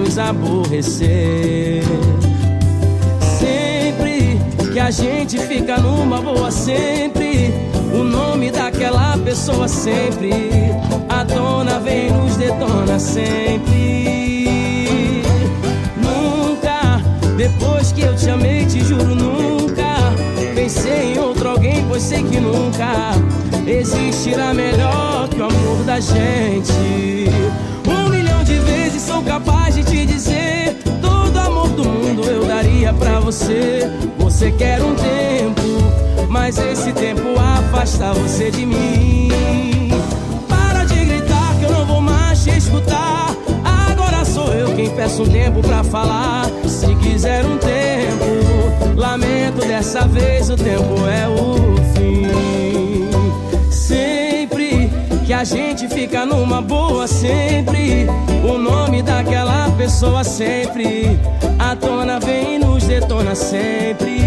nos aborrecer. Sempre que a gente fica numa boa, sempre o nome daquela pessoa sempre à tona vem e nos detona sempre. Nunca, depois que eu te amei, te juro, nunca pensei em outro alguém, pois sei que nunca existirá melhor que o amor da gente. 1 milhão de vezes sou capaz de te dizer, todo amor do mundo eu daria pra você. Você quer um tempo, mas esse tempo afasta você de mim. Para de gritar que eu não vou mais te escutar. Agora sou eu quem peço um tempo pra falar. Se quiser um tempo, lamento, dessa vez o tempo é o fim. Sempre que a gente fica numa boa, sempre o nome daquela pessoa sempre à tona vem e nos detona sempre.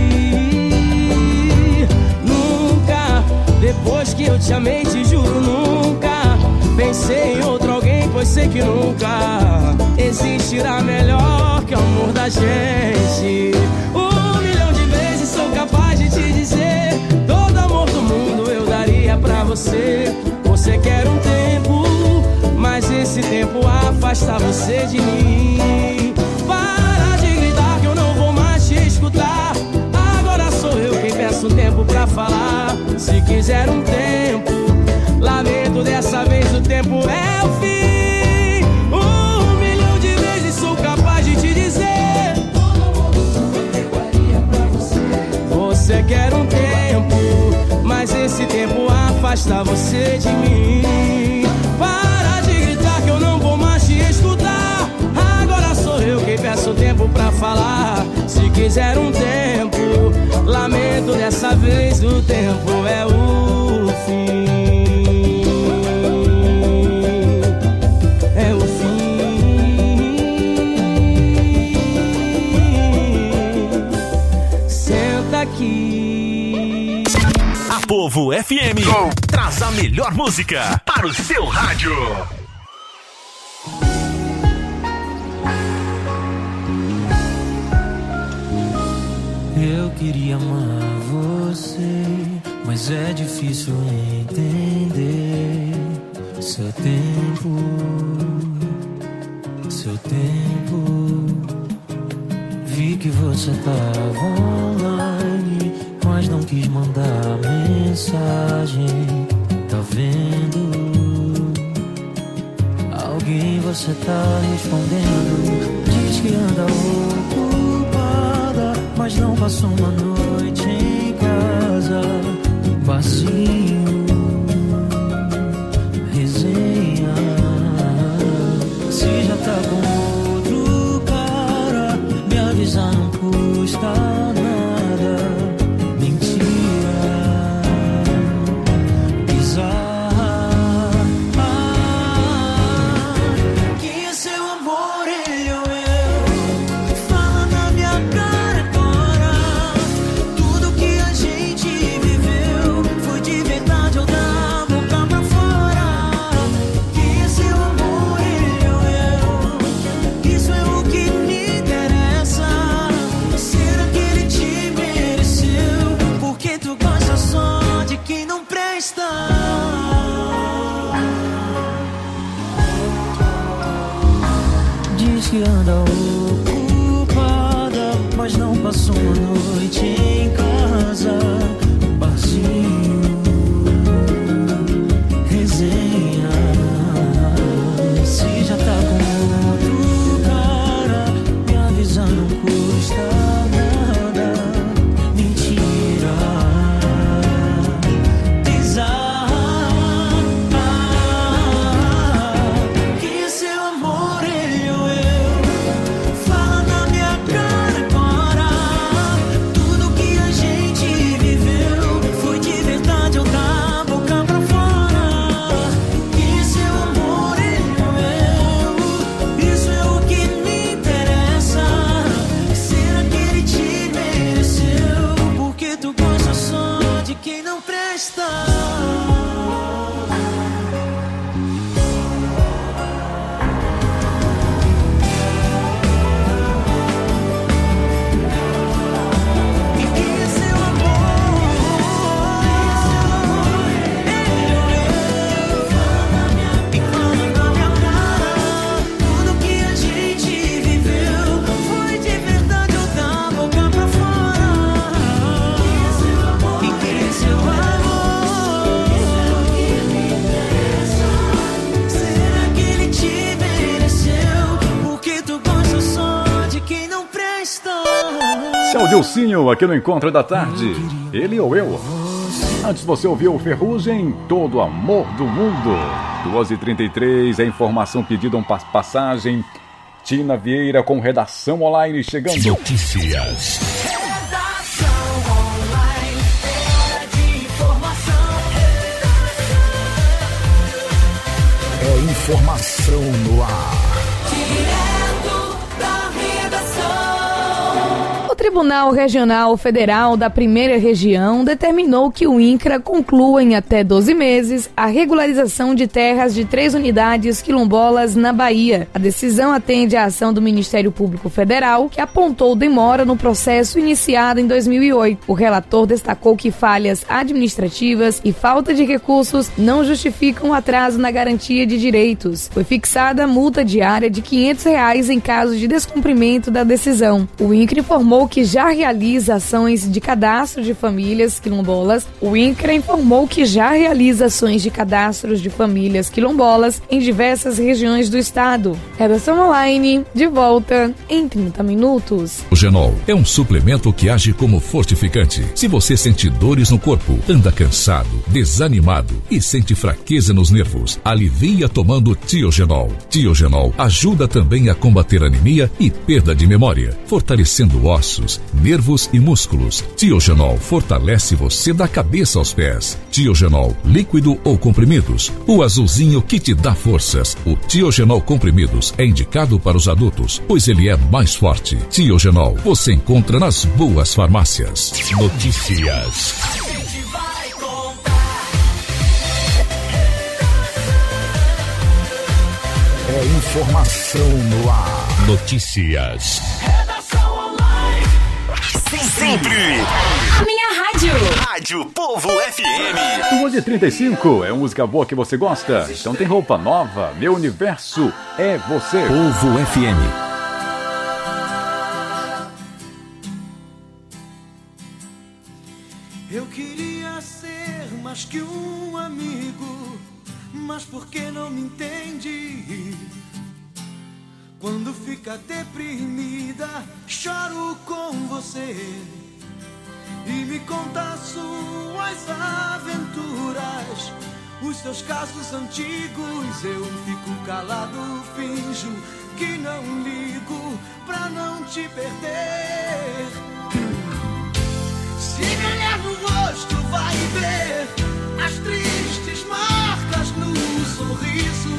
Nunca, depois que eu te amei, te juro, nunca pensei em outro alguém, pois sei que nunca existirá melhor que o amor da gente. 1 milhão de vezes sou capaz de te dizer, todo amor do mundo eu daria pra você. Você quer um tempo, mas esse tempo afasta você de mim. Para de gritar que eu não vou mais te escutar. Agora sou eu quem peço um tempo pra falar. Se quiser um tempo, lamento, dessa vez o tempo é o fim. 1 milhão de vezes sou capaz de te dizer, você quer um tempo, mas esse tempo afasta você de mim. Para de gritar que eu não vou mais te escutar. Agora sou eu quem peço um tempo pra falar. Se quiser um tempo, lamento, dessa vez o tempo é o fim. É o fim. Senta aqui. A Povo FM traz a melhor música para o seu rádio. Eu queria amar você, mas é difícil entender. Seu tempo. Vi que você tava online, mas não quis mandar mensagem. Tá vendo? Alguém você tá respondendo. Diz que anda ocupada, mas não passou uma noite em casa. Barzinho, resenha. Se já tá com outro cara, me avisar não custa nada. Mentira, bizarra. Que seu amor ele ou eu, fala na minha cara agora. Tudo que a gente viveu foi de verdade ou da boca pra fora. Que seu amor ele ou eu, isso é o que me interessa. Será que ele te mereceu? Porque tu gosta só de quem não presta. Diz que anda ocupada, mas não passou uma noite em casa. Barzinho, resenha. Se já tá com outro cara, me avisar não custa nada. Mentira, bizarra. Que seu amor ele ou eu, fala na minha cara agora. Tudo que a gente viveu Esse é o Dilcinho aqui no Encontro da Tarde. Ele ou eu? Antes você ouviu Ferrugem, Todo Amor do Mundo. 2h33, a informação pedida passagem. Tina Vieira com Redação Online chegando. Notícias. Redação Online, era de informação. É informação no ar. Direto da redação. O Tribunal Regional Federal da Primeira Região determinou que o INCRA conclua em até 12 meses a regularização de terras de 3 unidades quilombolas na Bahia. A decisão atende à ação do Ministério Público Federal, que apontou demora no processo iniciado em 2008. O relator destacou que falhas administrativas e falta de recursos não justificam o atraso na garantia de direitos. Foi fixada multa diária de R$ 500 em caso de descumprimento da decisão. O INCRA informou que já realiza ações de cadastro de famílias quilombolas. O INCRA informou que já realiza ações de cadastros de famílias quilombolas em diversas regiões do estado. Redação Online, de volta em 30 minutos. O Genol é um suplemento que age como fortificante. Se você sente dores no corpo, anda cansado, desanimado e sente fraqueza nos nervos, alivia tomando Tiogenol. Tiogenol ajuda também a combater anemia e perda de memória, fortalecendo ossos, nervos e músculos. Tiogenol fortalece você da cabeça aos pés. Tiogenol, líquido ou comprimidos, o azulzinho que te dá forças. O Tiogenol comprimidos é indicado para os adultos, pois ele é mais forte. Tiogenol, você encontra nas boas farmácias. Notícias. É informação no ar. Notícias. Redação Online. Sempre. A minha rádio. Rádio Povo FM. 2h35, é música boa que você gosta? Então tem roupa nova. Meu universo é você. Povo FM. Eu queria ser mais que um amigo, mas por que não me entende? Quando fica deprimida, choro com você e me conta suas aventuras, os seus casos antigos. Eu fico calado, finjo que não ligo pra não te perder. Se me olhar no rosto, vai ver as tristes marcas no sorriso.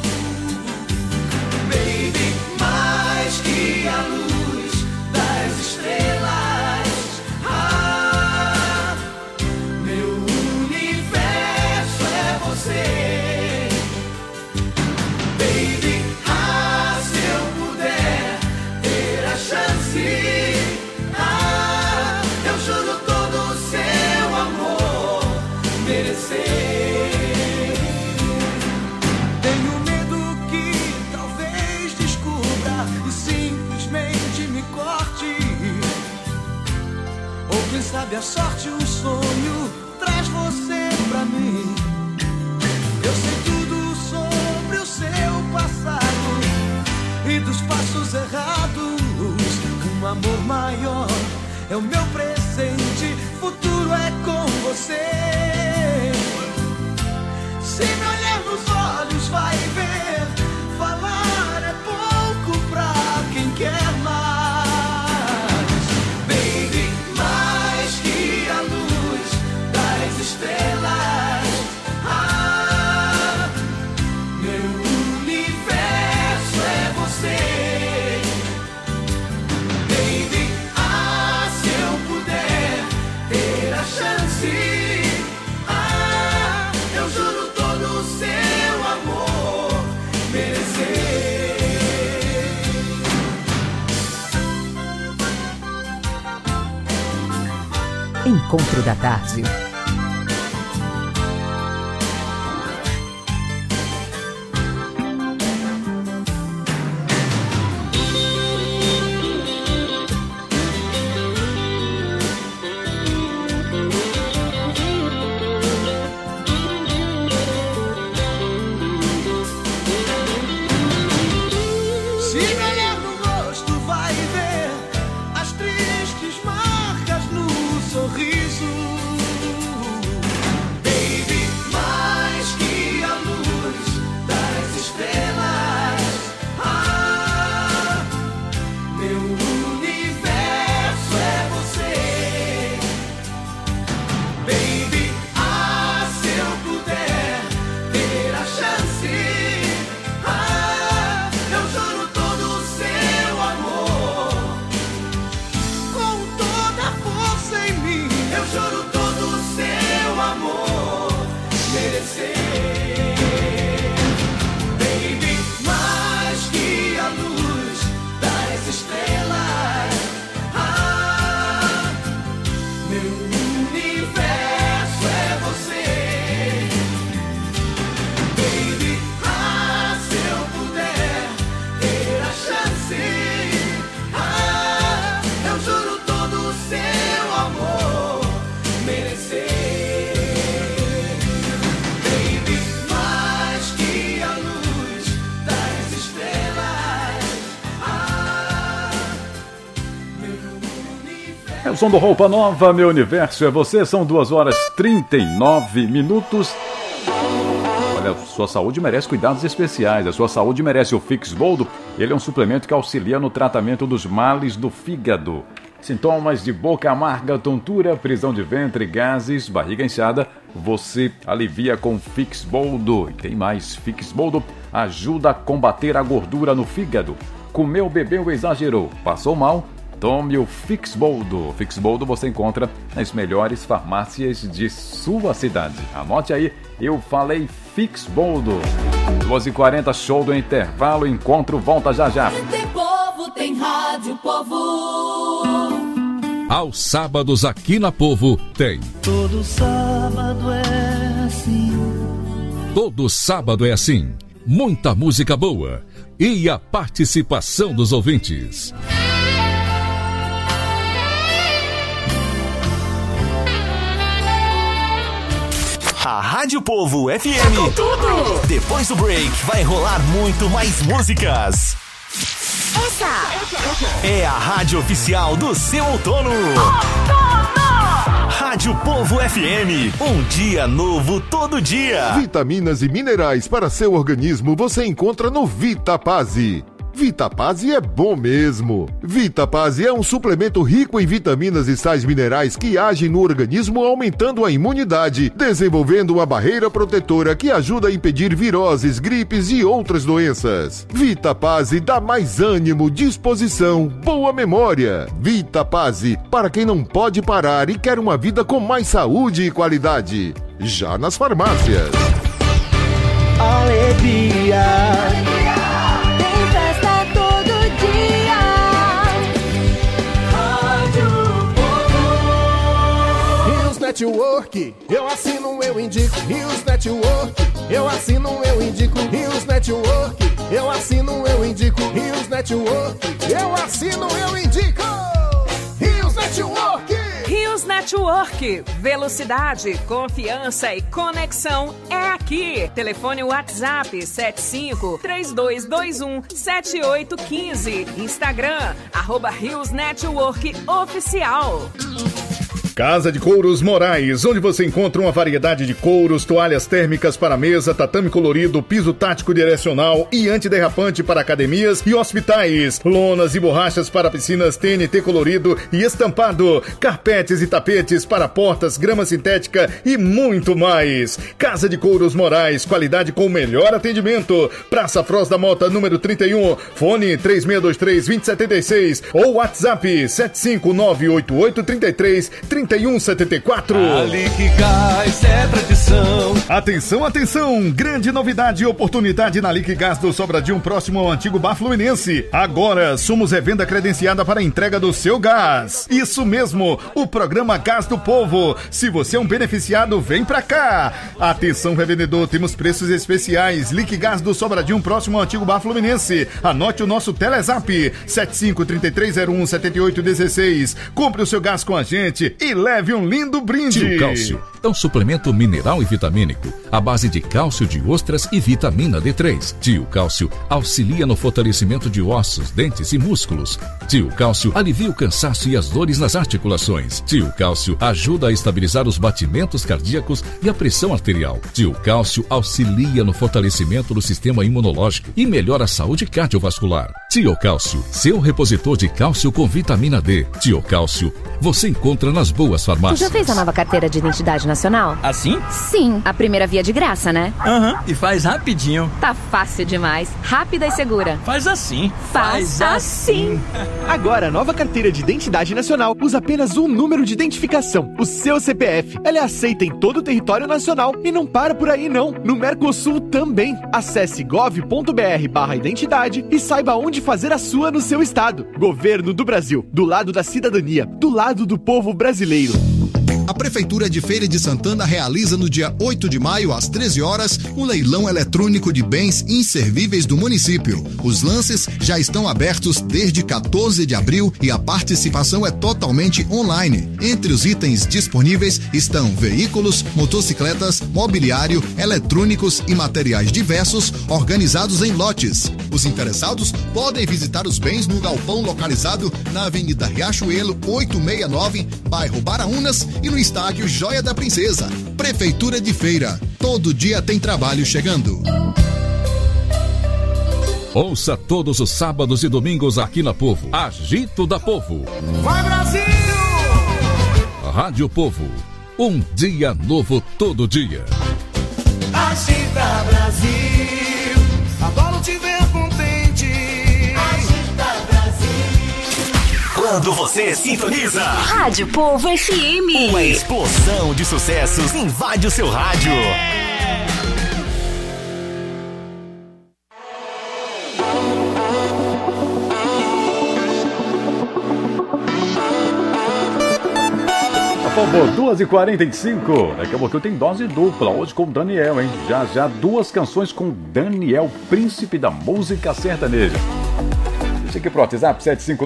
Baby, mais que a luz das estrelas, ah, meu universo é você. Baby, ah, se eu puder ter a chance, ah, eu juro todo o seu amor merecer. Tenho medo que talvez descubra e simplesmente me corte. Ou quem sabe a sorte, um sonho traz você pra mim. Eu sei tudo sobre o seu passado e dos passos errados. Um amor maior é o meu presente, futuro é com você. Se me olhar nos olhos, vai ver, falar é pouco pra quem quer mais. Baby, mais que a luz das estrelas, ah, meu universo é você. Baby, ah, se eu puder ter a chance, ah, eu juro todo o seu amor merecer. Encontro da tarde. Se me olhar no rosto, vai ver as tristes É o som do Roupa Nova, meu universo é você. São 2h39. Olha, sua saúde merece cuidados especiais. A sua saúde merece o Fixboldo. Ele é um suplemento que auxilia no tratamento dos males do fígado. Sintomas de boca amarga, tontura, prisão de ventre, gases, barriga inchada, você alivia com Fixboldo. E tem mais, Fixboldo ajuda a combater a gordura no fígado. Comeu, bebeu, exagerou, passou mal? Tome o Fixboldo. Fixboldo você encontra nas melhores farmácias de sua cidade. Anote aí, eu falei Fixboldo. 2h40, show do intervalo, encontro, volta já já. Tem povo, tem rádio, povo. Aos sábados aqui na Povo tem. Todo sábado é assim. Todo sábado é assim. Muita música boa e a participação dos ouvintes. A Rádio Povo FM. Tudo. Depois do break vai rolar muito mais músicas. Essa é a rádio oficial do seu outono. Rádio Povo FM, um dia novo todo dia. Vitaminas e minerais para seu organismo você encontra no Vitapase. Vitapase é bom mesmo. Vitapase é um suplemento rico em vitaminas e sais minerais que agem no organismo aumentando a imunidade, desenvolvendo uma barreira protetora que ajuda a impedir viroses, gripes e outras doenças. Vitapase dá mais ânimo, disposição, boa memória. Vitapase, para quem não pode parar e quer uma vida com mais saúde e qualidade. Já nas farmácias. Alegria. Network, eu assino, eu indico. Rios Network, eu assino, eu indico. Rios Network, eu assino, eu indico. Rios Network, eu assino, eu indico. Rios Network. Rios Network, velocidade, confiança e conexão é aqui. Telefone WhatsApp 75-3221-7815. Instagram, @Rios Network Oficial. Casa de Couros Moraes, onde você encontra uma variedade de couros, toalhas térmicas para mesa, tatame colorido, piso tático direcional e antiderrapante para academias e hospitais, lonas e borrachas para piscinas TNT colorido e estampado, carpetes e tapetes para portas, grama sintética e muito mais. Casa de Couros Moraes, qualidade com o melhor atendimento. Praça Froz da Mota, número 31, fone 3623-2076 ou WhatsApp 75988333174. A Liquigás é tradição. Atenção, atenção! Grande novidade e oportunidade na Liquigás do Sobradinho, próximo ao antigo Bar Fluminense. Agora somos revenda credenciada para a entrega do seu gás. Isso mesmo, o programa Gás do Povo. Se você é um beneficiado, vem pra cá. Atenção, revendedor, temos preços especiais. Liquigás do Sobradinho, próximo ao antigo Bar Fluminense. Anote o nosso Telezap 75-3301-7816. Compre o seu gás com a gente e leve um lindo brinde. Tio Cálcio é um suplemento mineral e vitamínico à base de cálcio de ostras e vitamina D3. Tio Cálcio auxilia no fortalecimento de ossos, dentes e músculos. Tio Cálcio alivia o cansaço e as dores nas articulações. Tio Cálcio ajuda a estabilizar os batimentos cardíacos e a pressão arterial. Tio Cálcio auxilia no fortalecimento do sistema imunológico e melhora a saúde cardiovascular. Tio Cálcio, seu repositor de cálcio com vitamina D. Tio Cálcio, você encontra nas boas farmácias. Tu já fez a nova carteira de identidade nacional? Assim? Sim, a primeira via de graça, né? E faz rapidinho. Tá fácil demais, rápida e segura. Faz assim. Faz assim. Agora, a nova carteira de identidade nacional usa apenas um número de identificação, o seu CPF. Ela é aceita em todo o território nacional e não para por aí não. No Mercosul também. Acesse gov.br/identidade e saiba onde fazer a sua no seu estado. Governo do Brasil, do lado da cidadania, do lado do povo brasileiro. A Prefeitura de Feira de Santana realiza no dia 8 de maio, às 13 horas, o leilão eletrônico de bens inservíveis do município. Os lances já estão abertos desde 14 de abril e a participação é totalmente online. Entre os itens disponíveis estão veículos, motocicletas, mobiliário, eletrônicos e materiais diversos organizados em lotes. Os interessados podem visitar os bens no galpão localizado na Avenida Riachuelo 869, bairro Baraunas, e no estádio Joia da Princesa. Prefeitura de Feira. Todo dia tem trabalho chegando. Ouça todos os sábados e domingos aqui na Povo. Agito da Povo. Vai, Brasil! Rádio Povo. Um dia novo todo dia. Agita, Brasil! Adoro te ver contente. Agita, Brasil! Quando você sintoniza Rádio Povo FM. Uma explosão de sucessos invade o seu rádio. Por 2h45, daqui a pouco tem dose dupla, hoje com Daniel, hein? Já 2 canções com Daniel, príncipe da música sertaneja. Deixa aqui pro WhatsApp,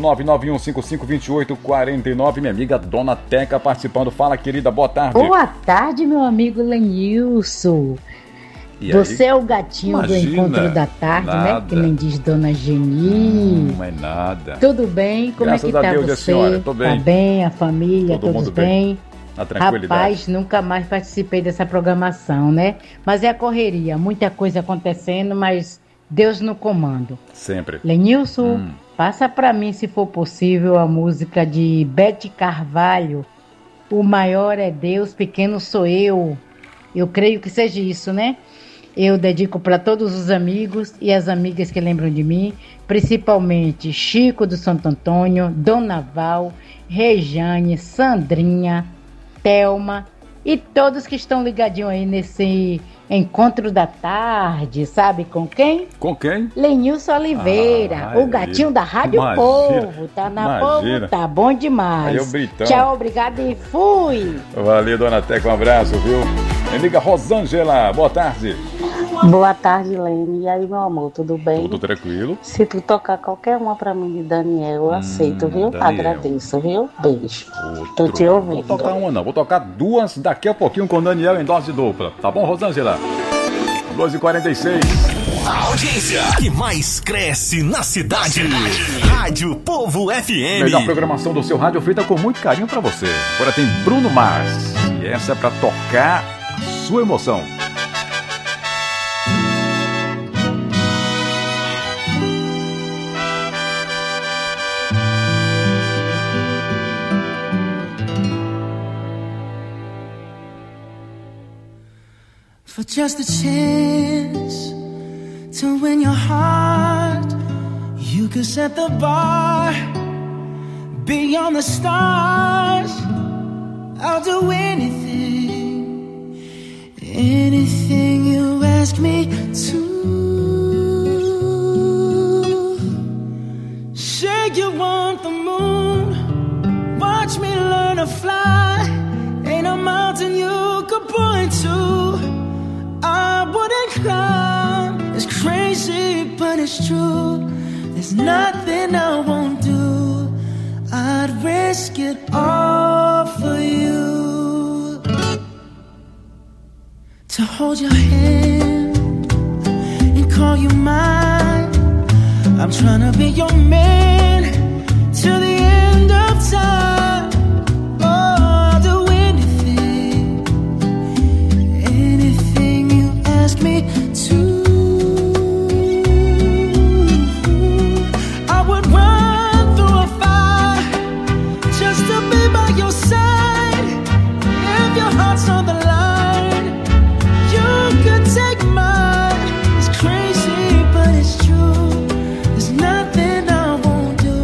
759-9155-2849, minha amiga Dona Teca participando. Fala, querida, boa tarde. Boa tarde, meu amigo Lenilson. E você aí? É o gatinho Imagina, do Encontro da Tarde, nada. né? Que nem diz Dona Geni. Não é nada. Tudo bem? Como Graças é que a tá Deus, você? a senhora, tô bem. Tá bem, a família, Todo todos mundo bem. Na tranquilidade. Rapaz, nunca mais participei dessa programação, né? Mas é a correria, muita coisa acontecendo, mas Deus no comando. Sempre. Lenilson, passa pra mim, se for possível, a música de Bete Carvalho. O maior é Deus, pequeno sou eu. Eu creio que seja isso, né? Eu dedico para todos os amigos e as amigas que lembram de mim, principalmente Chico do Santo Antônio, Dona Val, Rejane, Sandrinha, Thelma e todos que estão ligadinhos aí nesse Encontro da Tarde, sabe com quem? Com quem? Lenilson Oliveira, o gatinho da Rádio Povo, tá na Povo, tá bom demais. Aí, o Britão. Tchau, obrigado e fui! Valeu, Dona Teca, um abraço, viu? Minha amiga Rosângela, boa tarde. Boa tarde, Lene. E aí, meu amor, tudo bem? Tudo tranquilo. Se tu tocar qualquer uma pra mim de Daniel, eu aceito, viu? Daniel. Agradeço, viu? Beijo. Tô te ouvindo. Vou tocar uma não, vou tocar 2 daqui a pouquinho com o Daniel em dose dupla. Tá bom, Rosângela? 2h46. A audiência que mais cresce na cidade. Rádio Povo FM. Melhor programação do seu rádio feita com muito carinho pra você. Agora tem Bruno Mars. E essa é pra tocar a sua emoção. For just a chance to win your heart, you could set the bar beyond the stars. I'll do anything, anything you ask me to. Say you want the moon, watch me learn to fly. Ain't a mountain you could point to I wouldn't climb. It's crazy, but it's true. There's nothing I won't do. I'd risk it all for you. To hold your hand and call you mine. I'm trying to be your man till the end of time. Me too. I would run through a fire just to be by your side. If your heart's on the line, you could take mine. It's crazy, but it's true. There's nothing I won't do.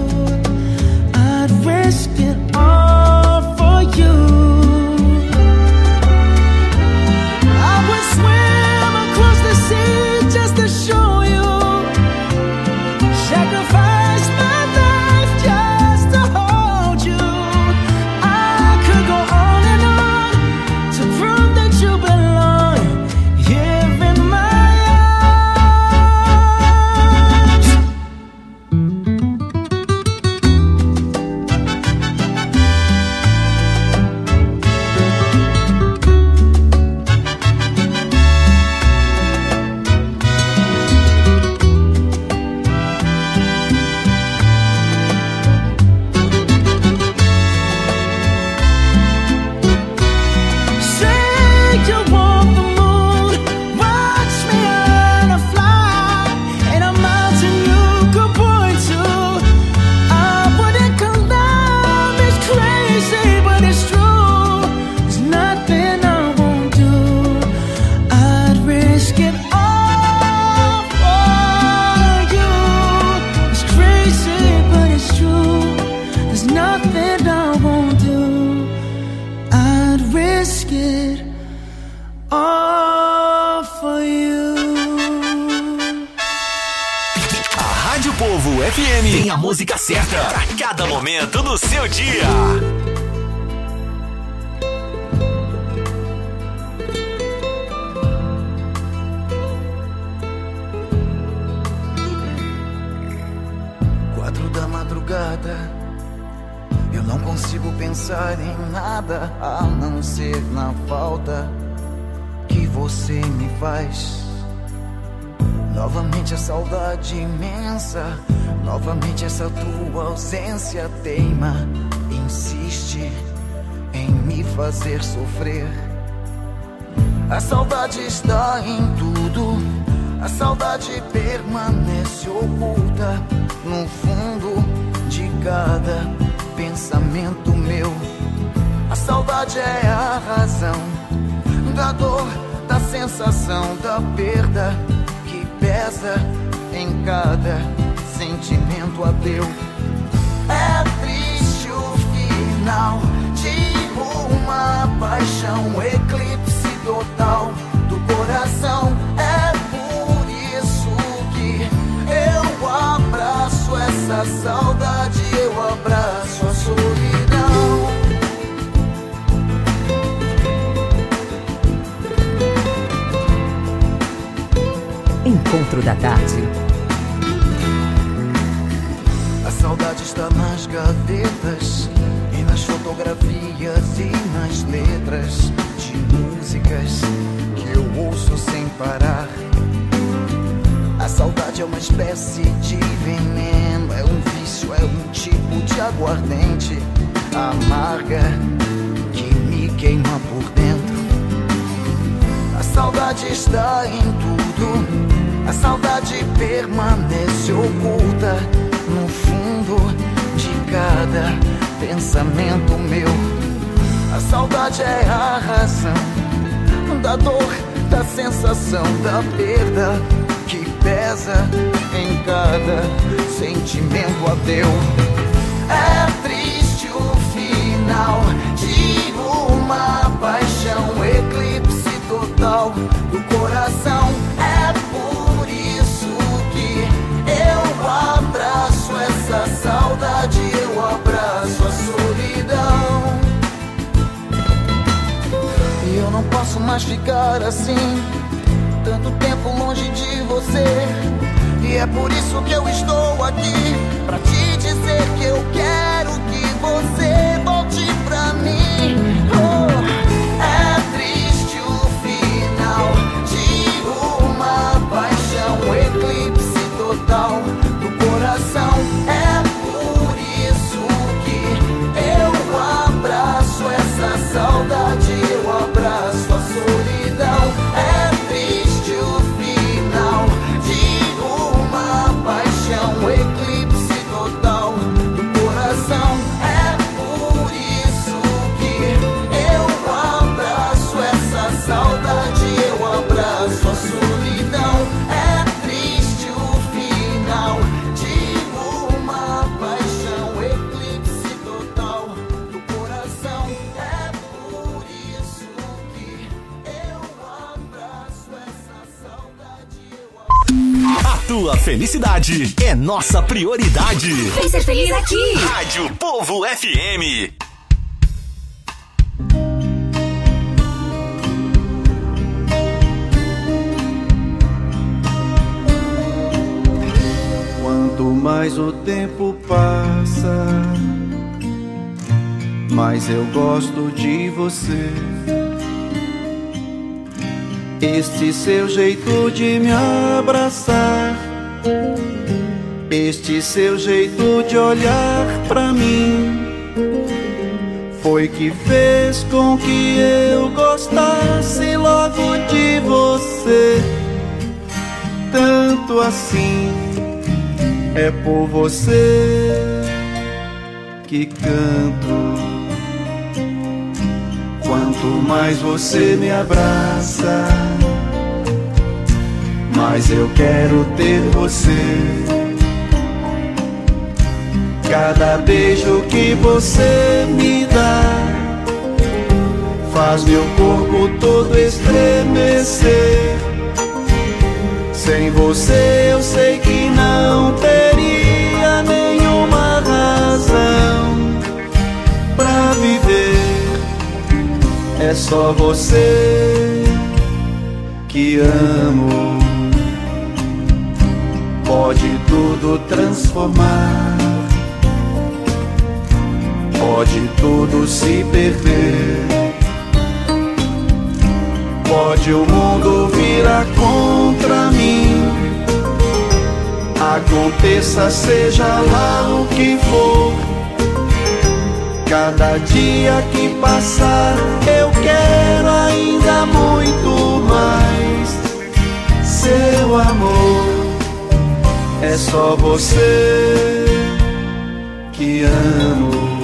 FM tem a música certa pra cada momento do seu dia. Da madrugada, eu não consigo pensar em nada a não ser na falta que você me faz. Novamente a saudade imensa, novamente essa tua ausência teima, insiste em me fazer sofrer. A saudade está em tudo, a saudade permanece oculta no fundo de cada pensamento meu. A saudade é a razão da dor, da sensação, da perda que pesa em cada sentimento ateu. É triste o final de uma paixão, eclipse total do coração. É por isso que eu abraço essa saudade, eu abraço a solidão. Encontro da tarde. A saudade está nas gavetas e nas fotografias e nas letras de músicas que eu ouço sem parar. A saudade é uma espécie de veneno, é um vício, é um tipo de aguardente amarga que me queima por dentro. A saudade está em tudo, a saudade permanece oculta no fundo de cada pensamento meu. A saudade é a razão da dor, da sensação, da perda que pesa em cada sentimento ateu. É triste o final de uma paixão, eclipse total do coração. É por isso que eu abraço essa saudade, eu abraço a solidão. E eu não posso mais ficar assim, tanto tempo longe de você. E é por isso que eu estou aqui, pra te dizer que eu quero que você volte pra mim. É triste o final de uma paixão, eclipse total do coração. É por isso que eu abraço essa saudade, eu abraço a solidão. É triste o final de uma paixão, eclipse total do coração. É por isso que eu abraço essa saudade, eu abraço a solidão. É triste o final de uma paixão, eclipse total do coração. É por isso que eu abraço essa saudade. A tua felicidade é nossa prioridade. Vem ser feliz aqui. Rádio Povo FM. Quanto mais o tempo passa, mais eu gosto de você. Este seu jeito de me abraçar, este seu jeito de olhar pra mim, foi que fez com que eu gostasse logo de você. Tanto assim, é por você que canto. Quanto mais você me abraça, mais eu quero ter você. Cada beijo que você me dá faz meu corpo todo estremecer. Sem você eu sei que não teria só você que amo. Pode tudo transformar, pode tudo se perder, pode o mundo virar contra mim. Aconteça, seja lá o que for, cada dia que passar eu quero ainda muito mais. Seu amor, é só você que amo.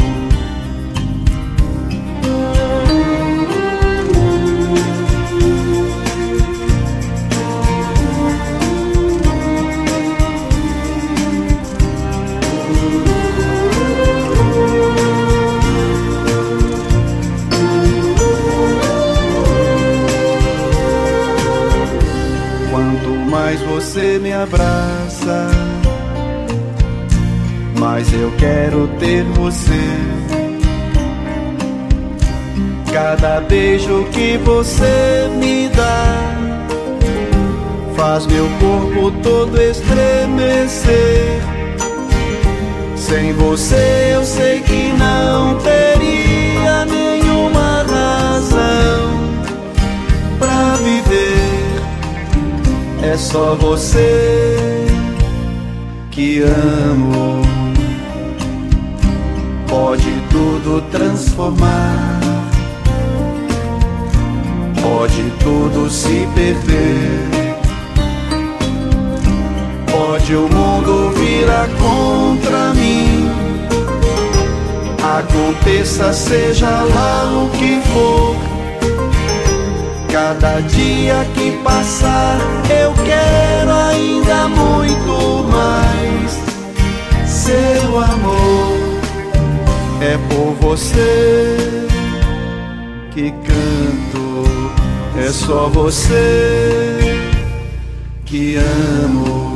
Mais você me abraça, mas eu quero ter você. Cada beijo que você me dá faz meu corpo todo estremecer. Sem você eu sei que não teria nenhuma razão pra viver. É só você que amo. Pode tudo transformar, pode tudo se perder, pode o mundo virar contra mim. Aconteça, seja lá o que for, cada dia que passar eu quero ainda muito mais. Seu amor, é por você que canto, é só você que amo.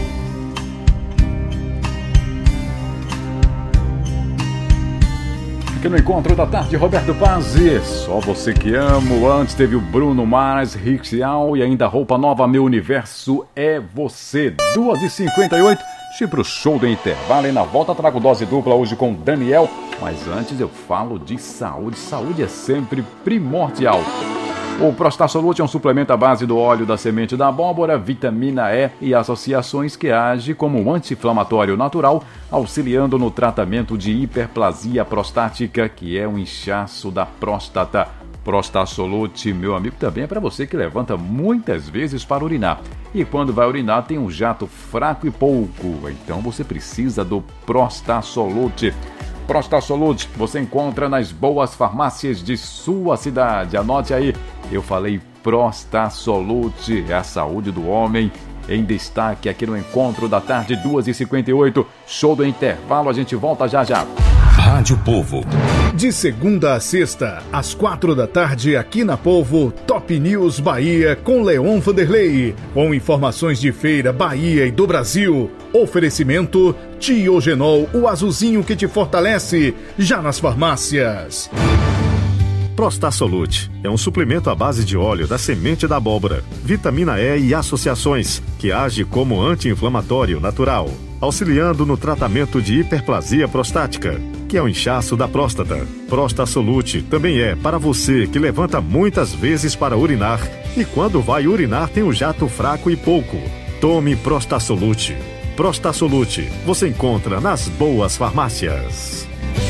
Aqui no Encontro da Tarde, Roberto Pazzi, só você que amo. Antes teve o Bruno Mars, Rixial e ainda Roupa Nova, Meu Universo é Você. 2h58, pro show do intervalo e na volta trago dose dupla hoje com Daniel. Mas antes eu falo de saúde. Saúde é sempre primordial. O Prostasolute é um suplemento à base do óleo da semente da abóbora, vitamina E e associações que age como um anti-inflamatório natural, auxiliando no tratamento de hiperplasia prostática, que é um inchaço da próstata. Prostasolute, meu amigo, também é para você que levanta muitas vezes para urinar. E quando vai urinar tem um jato fraco e pouco. Então você precisa do Prostasolute. Prostasolute você encontra nas boas farmácias de sua cidade. Anote aí, eu falei Prostasolute, é a saúde do homem em destaque aqui no Encontro da Tarde, 2h58. Show do intervalo, a gente volta já já. Rádio Povo. De segunda a sexta, às 4 da tarde, aqui na Povo, Top News Bahia com Leon Vanderlei. Com informações de feira, Bahia e do Brasil. Oferecimento Tiogenol, o azulzinho que te fortalece, já nas farmácias. Prostasolute é um suplemento à base de óleo da semente da abóbora, vitamina E e associações, que age como anti-inflamatório natural, auxiliando no tratamento de hiperplasia prostática, que é o inchaço da próstata. Prostasolute também é para você que levanta muitas vezes para urinar e quando vai urinar tem um jato fraco e pouco. Tome Prostasolute. Prostasolute você encontra nas boas farmácias.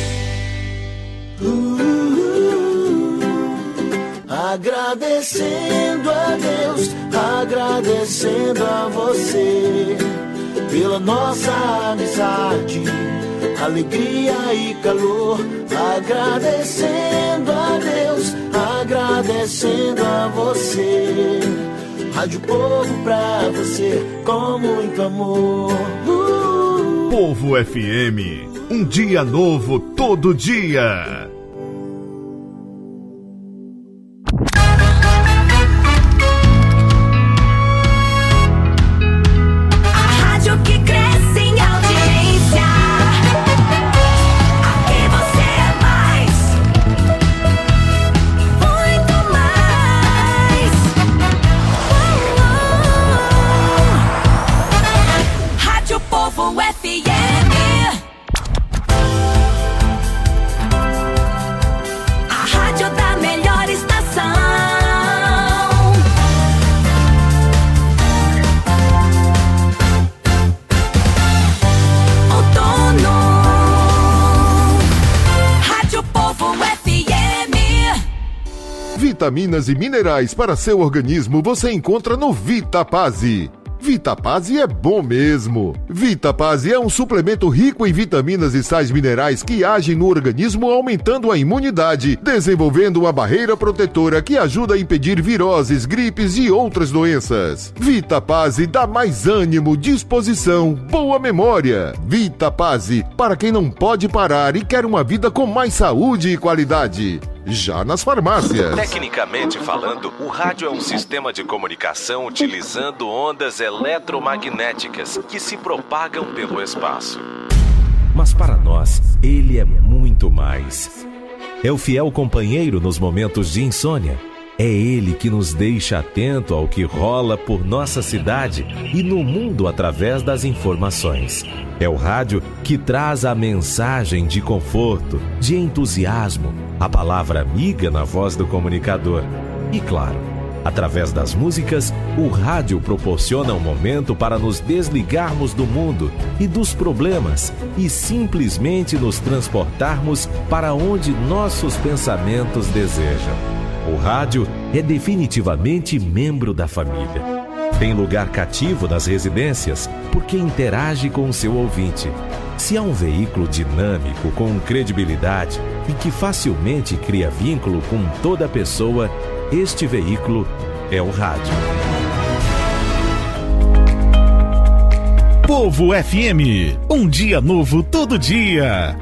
Agradecendo a Deus, agradecendo a você pela nossa amizade, alegria e calor. Agradecendo a Deus, agradecendo a você. Rádio Povo pra você com muito amor. Povo FM, um dia novo todo dia. Muito vitaminas e minerais para seu organismo você encontra no Vitapase. Vitapase é bom mesmo. Vitapase é um suplemento rico em vitaminas e sais minerais que agem no organismo aumentando a imunidade, desenvolvendo uma barreira protetora que ajuda a impedir viroses, gripes e outras doenças. Vitapase dá mais ânimo, disposição, boa memória. Vitapase, para quem não pode parar e quer uma vida com mais saúde e qualidade. Já nas farmácias. Tecnicamente falando, o rádio é um sistema de comunicação utilizando ondas eletromagnéticas que se propagam pelo espaço. Mas para nós, ele é muito mais. É o fiel companheiro nos momentos de insônia. É ele que nos deixa atento ao que rola por nossa cidade e no mundo através das informações. É o rádio que traz a mensagem de conforto, de entusiasmo, a palavra amiga na voz do comunicador. E claro, através das músicas, o rádio proporciona um momento para nos desligarmos do mundo e dos problemas e simplesmente nos transportarmos para onde nossos pensamentos desejam. O rádio é definitivamente membro da família. Tem lugar cativo nas residências porque interage com o seu ouvinte. Se há um veículo dinâmico, com credibilidade e que facilmente cria vínculo com toda pessoa, este veículo é o rádio. Povo FM, um dia novo todo dia.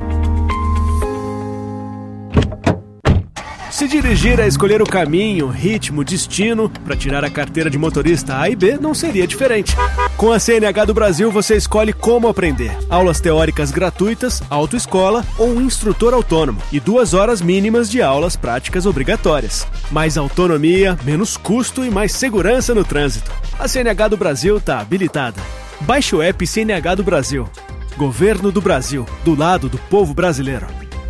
Se dirigir a escolher o caminho, ritmo, destino para tirar a carteira de motorista A e B não seria diferente. Com a CNH do Brasil você escolhe como aprender. Aulas teóricas gratuitas, autoescola ou um instrutor autônomo e 2 horas mínimas de aulas práticas obrigatórias. Mais autonomia, menos custo e mais segurança no trânsito. A CNH do Brasil está habilitada. Baixe o app CNH do Brasil. Governo do Brasil, do lado do povo brasileiro.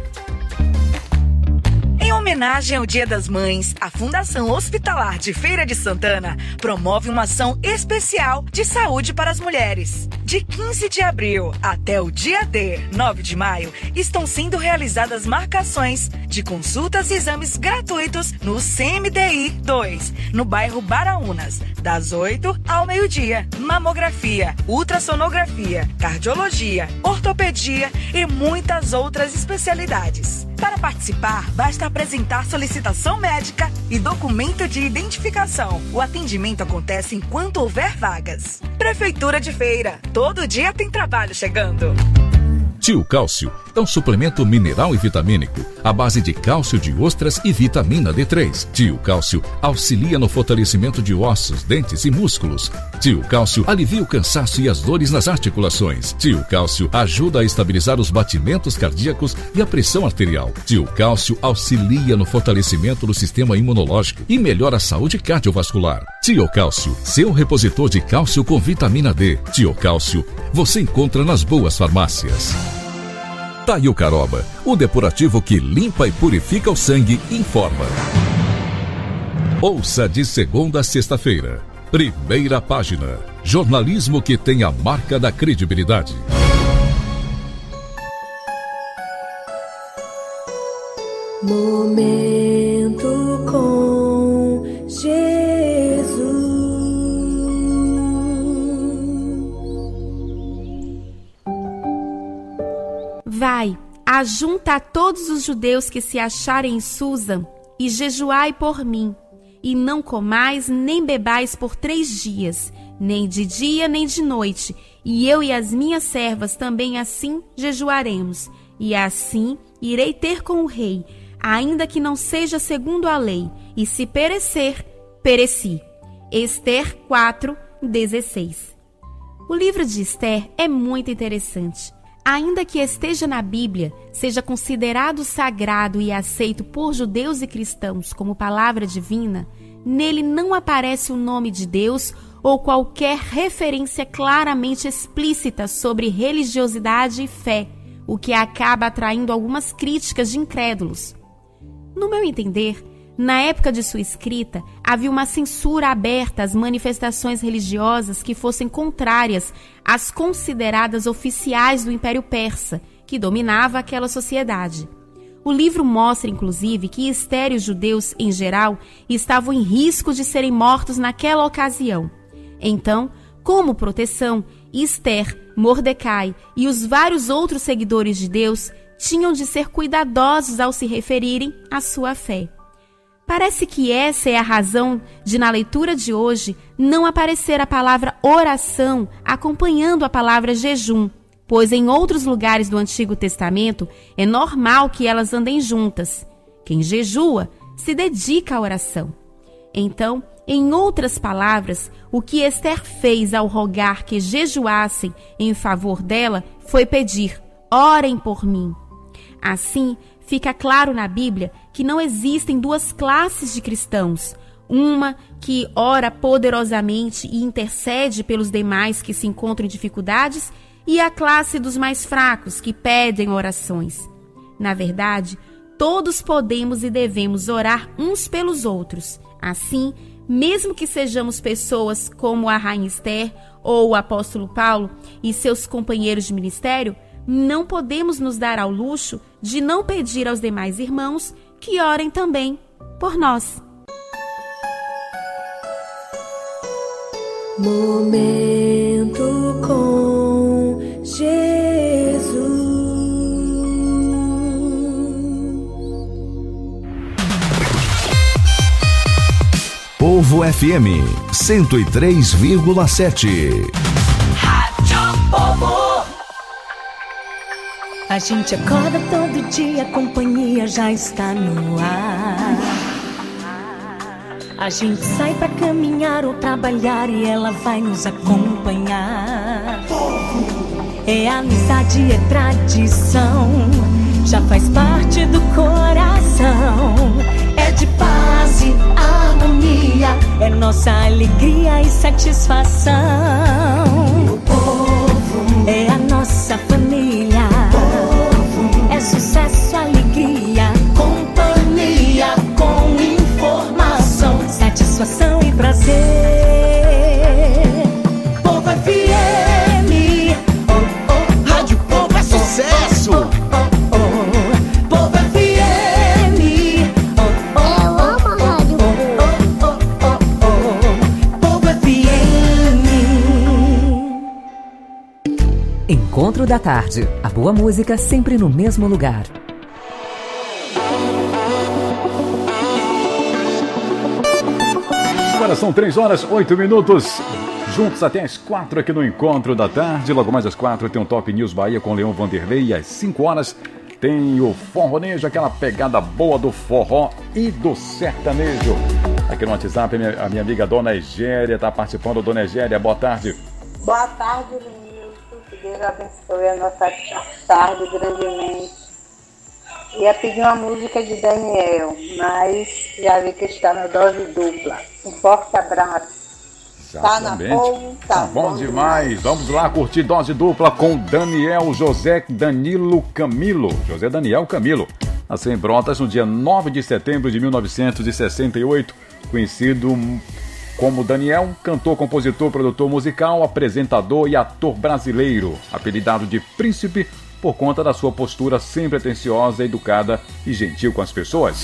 Em homenagem ao Dia das Mães, a Fundação Hospitalar de Feira de Santana promove uma ação especial de saúde para as mulheres. De 15 de abril até o dia D, 9 de maio, estão sendo realizadas marcações de consultas e exames gratuitos no CMDI 2, no bairro Baraunas, das 8 ao meio-dia. Mamografia, ultrassonografia, cardiologia, ortopedia e muitas outras especialidades. Para participar, basta apresentar solicitação médica e documento de identificação. O atendimento acontece enquanto houver vagas. Prefeitura de Feira, todo dia tem trabalho chegando. Tio Cálcio é um suplemento mineral e vitamínico à base de cálcio de ostras e vitamina D3. Tio Cálcio auxilia no fortalecimento de ossos, dentes e músculos. Tio Cálcio alivia o cansaço e as dores nas articulações. Tio Cálcio ajuda a estabilizar os batimentos cardíacos e a pressão arterial. Tio Cálcio auxilia no fortalecimento do sistema imunológico e melhora a saúde cardiovascular. Tio Cálcio, seu repositor de cálcio com vitamina D. Tio Cálcio, você encontra nas boas farmácias. Taiucaroba, o depurativo que limpa e purifica o sangue, informa. Ouça de segunda a sexta-feira. Primeira página. Jornalismo que tem a marca da credibilidade. Momento com Jesus. Vai, ajunta a todos os judeus que se acharem em Susa e jejuai por mim, e não comais nem bebais por 3 dias, nem de dia nem de noite, e eu e as minhas servas também assim jejuaremos, e assim irei ter com o rei, ainda que não seja segundo a lei, e se perecer, pereci. Ester 4:16. O livro de Ester é muito interessante. Ainda que esteja na Bíblia, seja considerado sagrado e aceito por judeus e cristãos como palavra divina, nele não aparece o nome de Deus ou qualquer referência claramente explícita sobre religiosidade e fé, o que acaba atraindo algumas críticas de incrédulos. No meu entender, na época de sua escrita, havia uma censura aberta às manifestações religiosas que fossem contrárias às consideradas oficiais do Império Persa, que dominava aquela sociedade. O livro mostra, inclusive, que Esther e os judeus, em geral, estavam em risco de serem mortos naquela ocasião. Então, como proteção, Esther, Mordecai e os vários outros seguidores de Deus tinham de ser cuidadosos ao se referirem à sua fé. Parece que essa é a razão de, na leitura de hoje, não aparecer a palavra oração acompanhando a palavra jejum, pois em outros lugares do Antigo Testamento é normal que elas andem juntas. Quem jejua se dedica à oração. Então, em outras palavras, o que Esther fez ao rogar que jejuassem em favor dela foi pedir: orem por mim. Assim, fica claro na Bíblia que não existem duas classes de cristãos, uma que ora poderosamente e intercede pelos demais que se encontram em dificuldades, e a classe dos mais fracos que pedem orações. Na verdade, todos podemos e devemos orar uns pelos outros. Assim, mesmo que sejamos pessoas como a Rainha Esther ou o apóstolo Paulo e seus companheiros de ministério, não podemos nos dar ao luxo de não pedir aos demais irmãos que orem também por nós. Momento com Jesus. Povo FM 103,7. Rádio Povo. A gente acorda todo dia, a companhia já está no ar. A gente sai pra caminhar ou trabalhar e ela vai nos acompanhar. É amizade, é tradição, já faz parte do coração. É de paz e harmonia, é nossa alegria e satisfação. O povo é a nossa família. É sucesso, alegria, companhia, com informação, satisfação e prazer. Povo FM, oh, oh, Rádio Povo é sucesso. Povo FM, oh, oh, eu amo a Rádio Povo FM. Encontro da Tarde. A boa música sempre no mesmo lugar. Agora são 3h08. Juntos até as 4 aqui no Encontro da Tarde. Logo mais às 4 tem um Top News Bahia com Leão Vanderlei. E às 5 horas tem o forronejo, aquela pegada boa do forró e do sertanejo. Aqui no WhatsApp a minha amiga Dona Egéria está participando. Dona Egéria, boa tarde. Boa tarde, Lenilson. Que Deus abençoe a nossa tarde grandemente. Ia pedir uma música de Daniel, mas já vi que está na dose dupla. Um forte abraço. Exatamente. Tá na boa, tá bom demais. Vamos lá curtir dose dupla com Daniel José Danilo Camilo. José Daniel Camilo. Nasceu em Brotas no dia 9 de setembro de 1968. Conhecido como Daniel, cantor, compositor, produtor musical, apresentador e ator brasileiro. Apelidado de Príncipe por conta da sua postura sempre atenciosa, educada e gentil com as pessoas.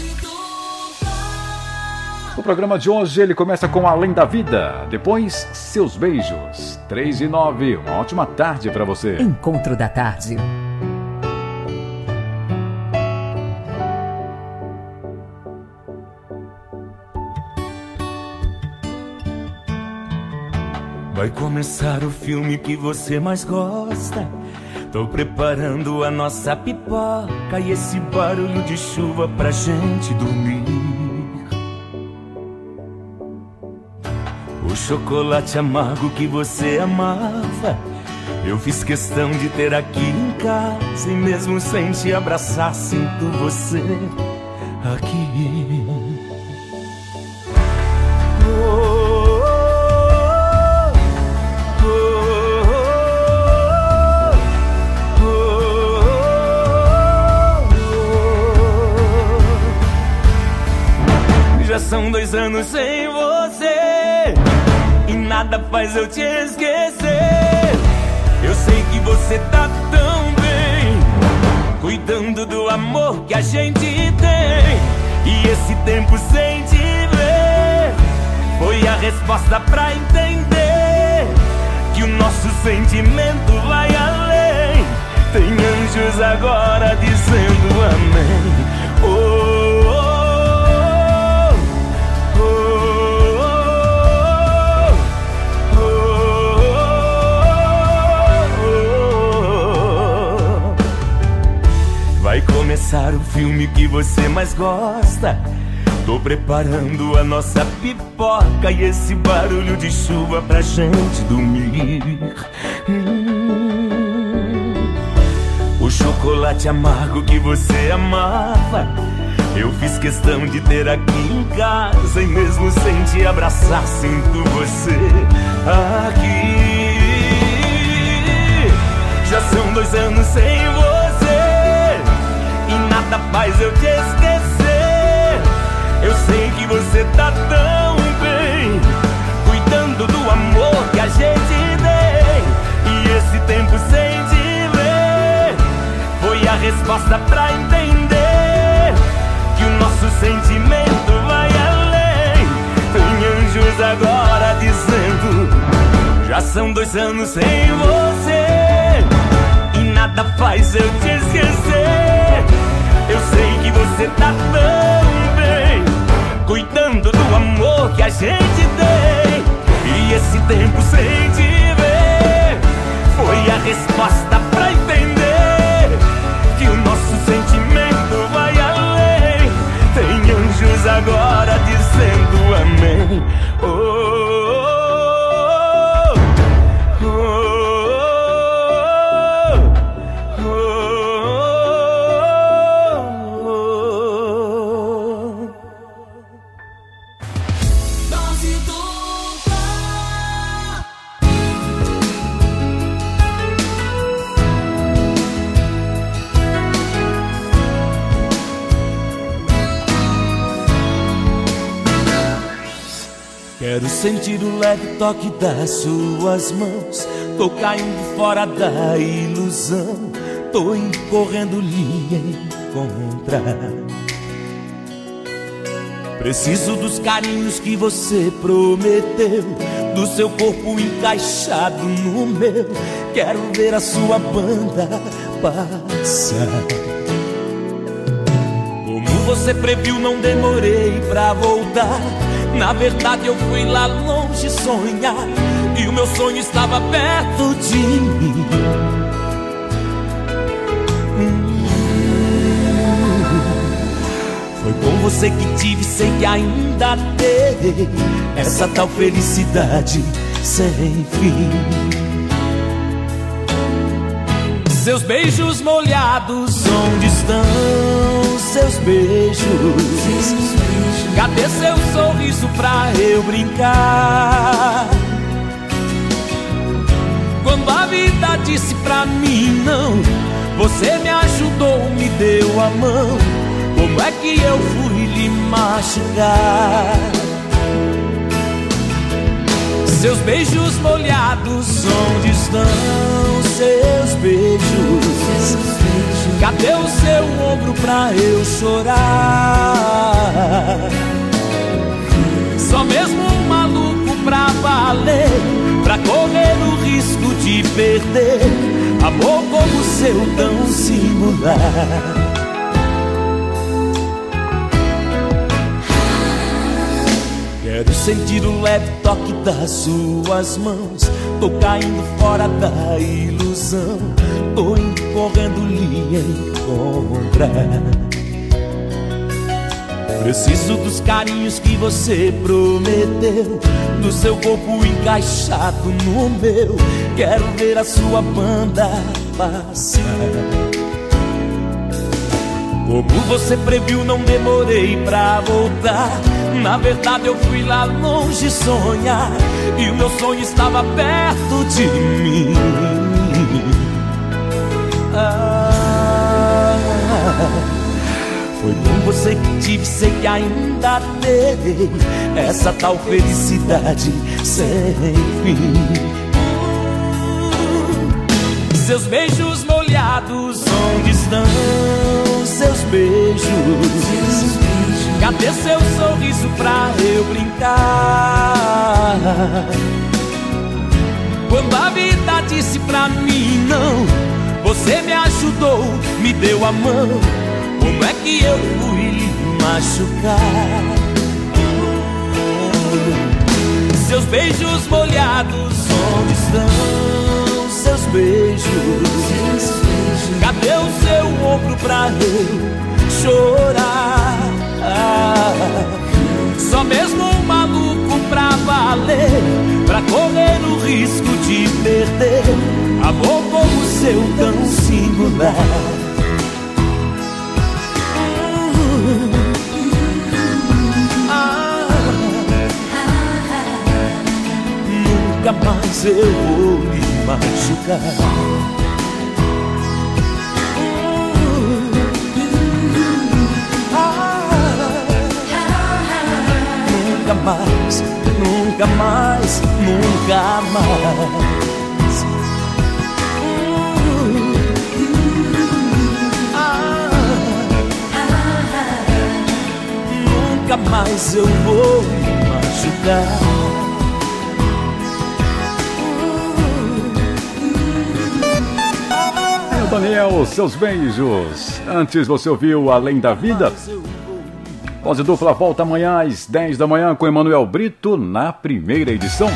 O programa de hoje ele começa com Além da Vida, depois Seus Beijos. 3h09, uma ótima tarde para você. Encontro da Tarde. Vai começar o filme que você mais gosta. Tô preparando a nossa pipoca e esse barulho de chuva pra gente dormir. O chocolate amargo que você amava, eu fiz questão de ter aqui em casa. E mesmo sem te abraçar, sinto você aqui. Já são 2 anos sem você e nada faz eu te esquecer. Eu sei que você tá tão bem, cuidando cuidando do amor que a gente tem. E esse tempo sem te ver foi a resposta pra entender que o nosso sentimento vai além. Tem anjos agora dizendo amém. Oh, oh, oh, oh, oh. Vai começar o filme que você mais gosta. Tô preparando a nossa pipoca e esse barulho de chuva pra gente dormir. O chocolate amargo que você amava, eu fiz questão de ter aqui em casa. E mesmo sem te abraçar, sinto você aqui. Já são 2 anos sem você e nada faz eu te esquecer. Eu sei que você tá tão bem, cuidando do amor que a gente tem. E esse tempo sem te ver foi a resposta pra entender que o nosso sentimento vai além. Tem anjos agora dizendo: já são 2 anos sem você e nada faz eu te esquecer. Eu sei que você tá tão bem, cuidando do amor que a gente tem. E esse tempo sem te ver foi a resposta pra entender que o nosso sentimento vai além. Tem anjos agora dizendo amém. Oh, oh, oh, oh, oh. Dose dupla. Quero sentir o leve toque das suas mãos. Tô caindo fora da ilusão. Tô indo correndo lhe encontrar. Preciso dos carinhos que você prometeu, do seu corpo encaixado no meu. Quero ver a sua banda passar. Como você previu, não demorei pra voltar. Na verdade eu fui lá longe sonhar, e o meu sonho estava perto de mim. Foi com você que tive, sei que ainda terei essa tal felicidade sem fim. Seus beijos molhados, onde estão seus beijos? Cadê seu sorriso pra eu brincar? Quando a vida disse pra mim não, você me ajudou, me deu a mão. Como é que eu fui lhe machucar? Seus beijos molhados, onde estão seus beijos? Cadê o seu ombro pra eu chorar? Só mesmo um maluco pra valer, pra correr o risco de perder amor como o seu tão singular. Quero sentir o leve toque das suas mãos. Tô caindo fora da ilusão. Tô indo correndo lhe encontrar. Preciso dos carinhos que você prometeu, do seu corpo encaixado no meu. Quero ver a sua banda passar. Como você previu, não demorei pra voltar. Na verdade eu fui lá longe sonhar, e o meu sonho estava perto de mim. Foi com você que tive, sei que ainda terei essa tal felicidade sem fim. Seus beijos molhados, onde estão seu sorriso pra eu brincar. Quando a vida disse pra mim não, você me ajudou, me deu a mão. Como é que eu fui lhe machucar? Seus beijos molhados, onde estão seus beijos? Cadê o seu ombro pra eu chorar? Só mesmo um maluco pra valer, pra correr o risco de perder amor como o seu tão singular. Nunca mais eu vou me machucar. Nunca mais, nunca mais, nunca mais. Nunca mais eu vou me machucar. Daniel, seus beijos. Antes você ouviu Além da Vida? Dose dupla volta amanhã às 10 da manhã com Emanuel Brito na primeira edição.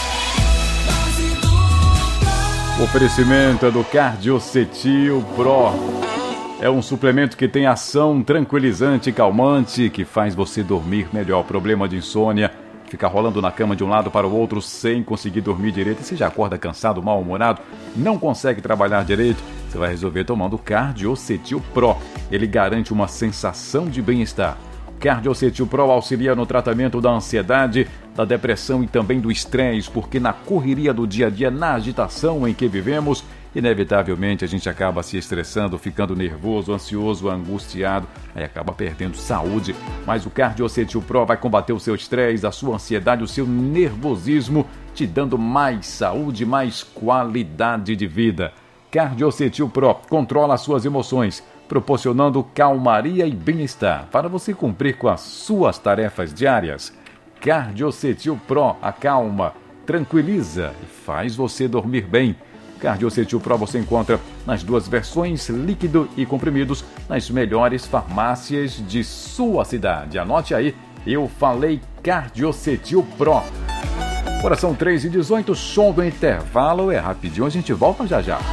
O oferecimento é do Cardiocetil Pro. É um suplemento que tem ação tranquilizante e calmante que faz você dormir melhor. Problema de insônia, ficar rolando na cama de um lado para o outro sem conseguir dormir direito. Você já acorda cansado, mal-humorado, não consegue trabalhar direito? Você vai resolver tomando o Cardiocetil Pro. Ele garante uma sensação de bem-estar. Cardiocetil Pro auxilia no tratamento da ansiedade, da depressão e também do estresse, porque na correria do dia a dia, na agitação em que vivemos, inevitavelmente a gente acaba se estressando, ficando nervoso, ansioso, angustiado, aí acaba perdendo saúde. Mas o Cardiocetil Pro vai combater o seu estresse, a sua ansiedade, o seu nervosismo, te dando mais saúde, mais qualidade de vida. Cardiocetil Pro controla as suas emoções, proporcionando calmaria e bem-estar para você cumprir com as suas tarefas diárias. Cardiocetil Pro acalma, tranquiliza e faz você dormir bem. Cardiocetil Pro você encontra nas duas versões, líquido e comprimidos, nas melhores farmácias de sua cidade. Anote aí, eu falei Cardiocetil Pro. Agora são 3h18, som do intervalo é rapidinho, a gente volta já já.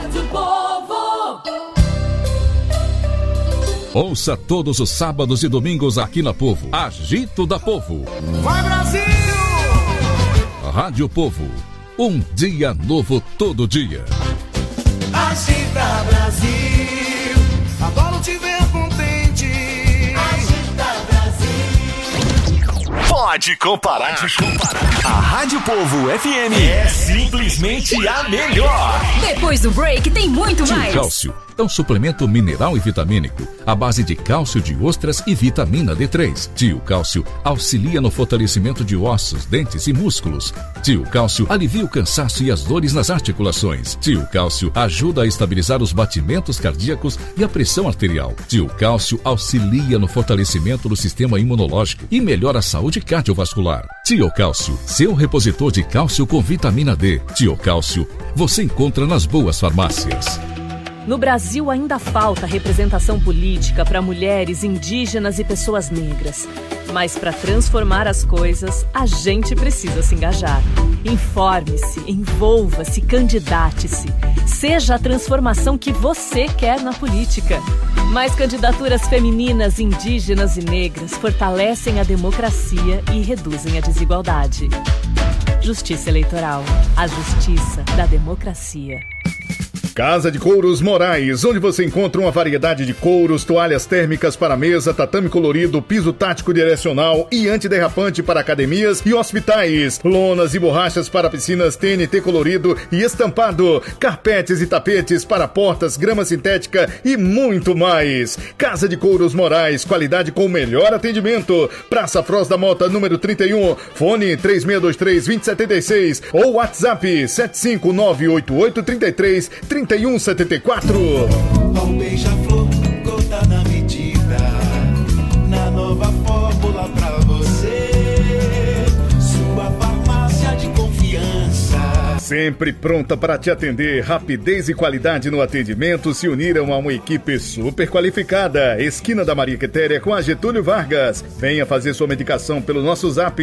Ouça todos os sábados e domingos aqui na Povo. Agito da Povo. Vai, Brasil! Rádio Povo. Um dia novo todo dia. Agita, Brasil! Adoro te ver contente. Agita, Brasil! Pode comparar. A Rádio Povo FM é simplesmente a melhor. Depois do break tem muito Tio mais. Cálcio é um suplemento mineral e vitamínico à base de cálcio de ostras e vitamina D3. Tio Cálcio auxilia no fortalecimento de ossos, dentes e músculos. Tio Cálcio alivia o cansaço e as dores nas articulações. Tio Cálcio ajuda a estabilizar os batimentos cardíacos e a pressão arterial. Tio Cálcio auxilia no fortalecimento do sistema imunológico e melhora a saúde cardiovascular. Tio Cálcio, seu repositor de cálcio com vitamina D. Tio Cálcio, você encontra nas boas farmácias. No Brasil ainda falta representação política para mulheres, indígenas e pessoas negras. Mas para transformar as coisas, a gente precisa se engajar. Informe-se, envolva-se, candidate-se. Seja a transformação que você quer na política. Mais candidaturas femininas, indígenas e negras fortalecem a democracia e reduzem a desigualdade. Justiça Eleitoral. A justiça da democracia. Casa de Couros Moraes, onde você encontra uma variedade de couros, toalhas térmicas para mesa, tatame colorido, piso tático direcional e antiderrapante para academias e hospitais, lonas e borrachas para piscinas TNT colorido e estampado, carpetes e tapetes para portas, grama sintética e muito mais. Casa de Couros Moraes, qualidade com o melhor atendimento. Praça Froz da Mota, número 31, fone 3623-2076 ou WhatsApp 75988333174. Um beija-flor, gota na medida, na nova fórmula pra Sempre pronta para te atender. Rapidez e qualidade no atendimento se uniram a uma equipe super qualificada. Esquina da Maria Quitéria com a Getúlio Vargas. Venha fazer sua medicação pelo nosso zap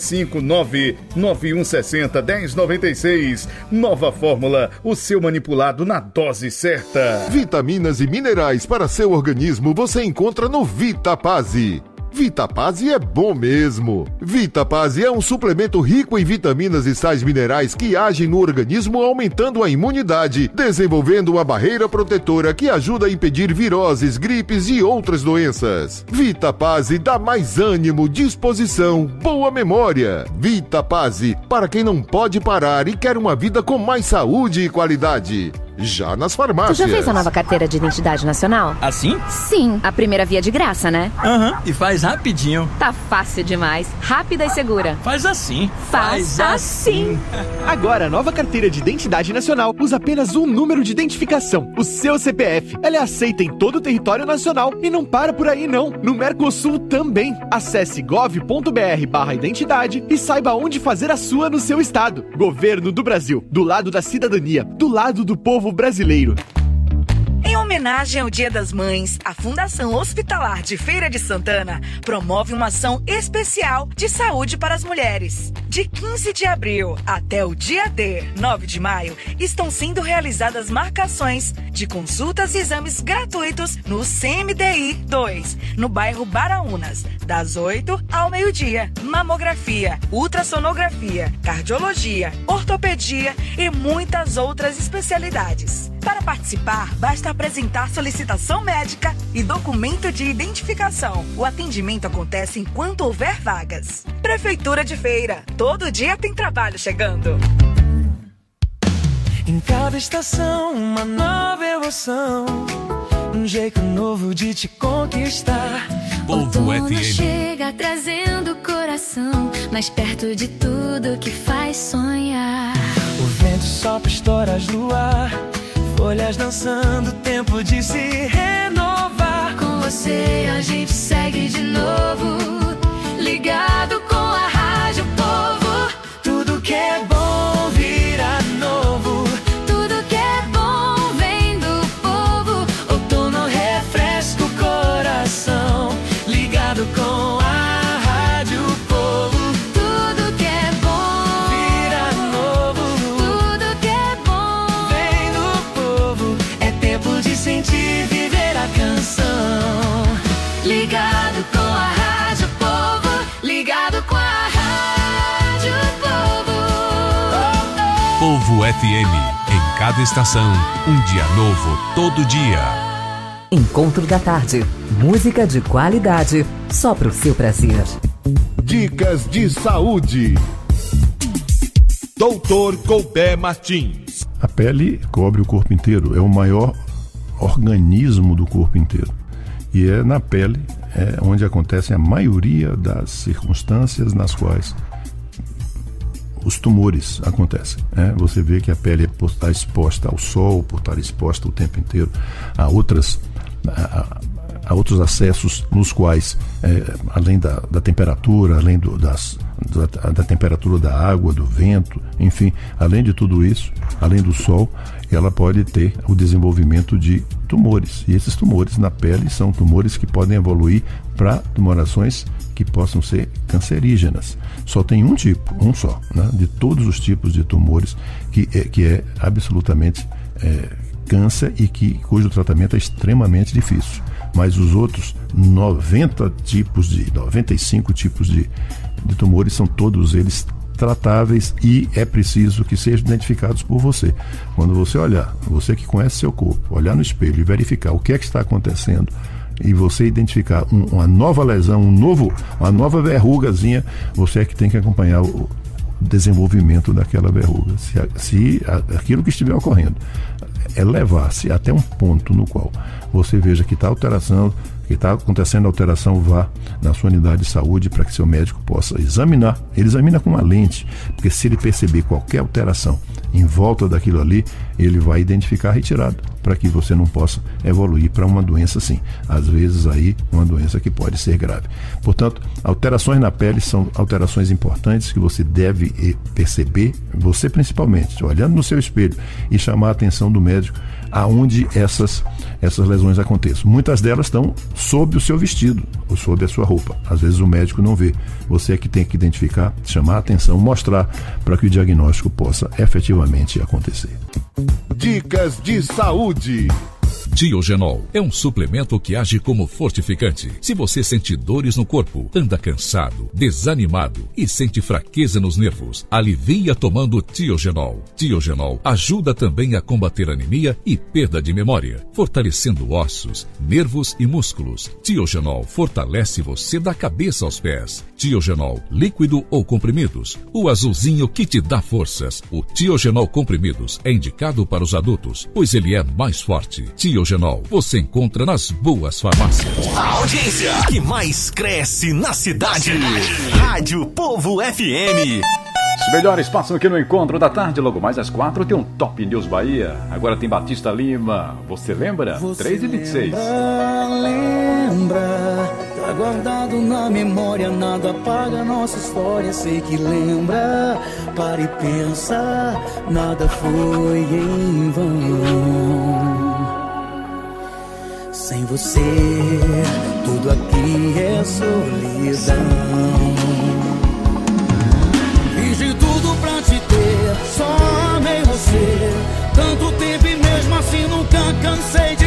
759-9160-1096. Nova Fórmula, o seu manipulado na dose certa. Vitaminas e minerais para seu organismo você encontra no Vitapase. Vitapase é bom mesmo. Vitapase é um suplemento rico em vitaminas e sais minerais que agem no organismo aumentando a imunidade, desenvolvendo uma barreira protetora que ajuda a impedir viroses, gripes e outras doenças. Vitapase dá mais ânimo, disposição, boa memória. Vitapase, para quem não pode parar e quer uma vida com mais saúde e qualidade. Já nas farmácias. Tu já fez a nova carteira de identidade nacional? Assim? Sim, a primeira via de graça, né? E faz rapidinho. Tá fácil demais, rápida e segura. Faz assim. Faz assim. Agora, a nova carteira de identidade nacional usa apenas um número de identificação, o seu CPF. Ela é aceita em todo o território nacional e não para por aí não. No Mercosul também. Acesse gov.br/identidade e saiba onde fazer a sua no seu estado. Governo do Brasil, do lado da cidadania, do lado do povo brasileiro. Em homenagem ao Dia das Mães, a Fundação Hospitalar de Feira de Santana promove uma ação especial de saúde para as mulheres. De 15 de abril até o dia D, 9 de maio, estão sendo realizadas marcações de consultas e exames gratuitos no CMDI 2, no bairro Baraunas, das 8 ao meio-dia. Mamografia, ultrassonografia, cardiologia, ortopedia e muitas outras especialidades. Para participar, basta apresentar solicitação médica e documento de identificação. O atendimento acontece enquanto houver vagas. Prefeitura de Feira, todo dia tem trabalho chegando. Em cada estação, uma nova emoção, um jeito novo de te conquistar. Outono chega trazendo o coração mais perto de tudo que faz sonhar. O vento sopra estoras no ar, folhas dançando, tempo de se renovar. Com você a gente segue de novo, ligado com a Rádio Povo. Tudo que é bom vira novo, tudo que é bom vem do povo. outono refresca o coração, ligado com a Rádio Povo. Tudo que é bom vira novo, tudo que é bom vem do povo. É tempo de sentir, viver a canção, ligado com a Rádio Povo, ligado com a Rádio Povo. Povo FM, em cada estação, um dia novo todo dia. Encontro da tarde, música de qualidade, só pro seu prazer. Dicas de saúde. Doutor Colbert Martins. A pele cobre o corpo inteiro, é o maior organismo do corpo inteiro. E é na pele onde acontecem a maioria das circunstâncias nas quais os tumores acontecem. Você vê que a pele está exposta ao sol, por estar exposta o tempo inteiro a outros acessos nos quais, além da temperatura, além da temperatura da água, do vento, enfim, além de tudo isso, além do sol, ela pode ter o desenvolvimento de tumores. E esses tumores na pele são tumores que podem evoluir para tumorações que possam ser cancerígenas. Só tem um tipo, um só, né, de todos os tipos de tumores que é absolutamente câncer e cujo tratamento é extremamente difícil. Mas os outros 95 tipos de tumores são todos eles tratáveis e é preciso que sejam identificados por você. Quando você olhar, você que conhece seu corpo, olhar no espelho e verificar o que é que está acontecendo e você identificar uma nova lesão, uma nova verrugazinha, você é que tem que acompanhar o desenvolvimento daquela verruga. Se aquilo que estiver ocorrendo levar-se até um ponto no qual você veja que está alteração, que está acontecendo alteração, vá na sua unidade de saúde para que seu médico possa examinar. Ele examina com uma lente, porque se ele perceber qualquer alteração em volta daquilo ali, ele vai identificar a retirada, para que você não possa evoluir para uma doença assim. Às vezes aí, uma doença que pode ser grave. Portanto, alterações na pele são alterações importantes que você deve perceber, você principalmente, olhando no seu espelho e chamar a atenção do médico aonde essas lesões aconteçam. Muitas delas estão sob o seu vestido ou sob a sua roupa. Às vezes o médico não vê. Você é que tem que identificar, chamar a atenção, mostrar para que o diagnóstico possa efetivamente acontecer. Dicas de saúde. Tiogenol é um suplemento que age como fortificante. Se você sente dores no corpo, anda cansado, desanimado e sente fraqueza nos nervos, alivia tomando Tiogenol. Tiogenol ajuda também a combater anemia e perda de memória, fortalecendo ossos, nervos e músculos. Tiogenol fortalece você da cabeça aos pés. Tiogenol, líquido ou comprimidos, o azulzinho que te dá forças. O Tiogenol comprimidos é indicado para os adultos, pois ele é mais forte. Tiogenol você encontra nas boas farmácias. A audiência que mais cresce na cidade. Rádio Povo FM. Os melhores passam aqui no Encontro da Tarde. Logo mais às 4 tem um Top News Bahia. Agora tem Batista Lima. Você lembra? 3h26. Lembra, tá guardado na memória, nada apaga nossa história. Sei que lembra, para e pensa, nada foi em vão. Sem você, tudo aqui é solidão. Fiz de tudo pra te ter, só amei você. Tanto tempo e mesmo assim nunca cansei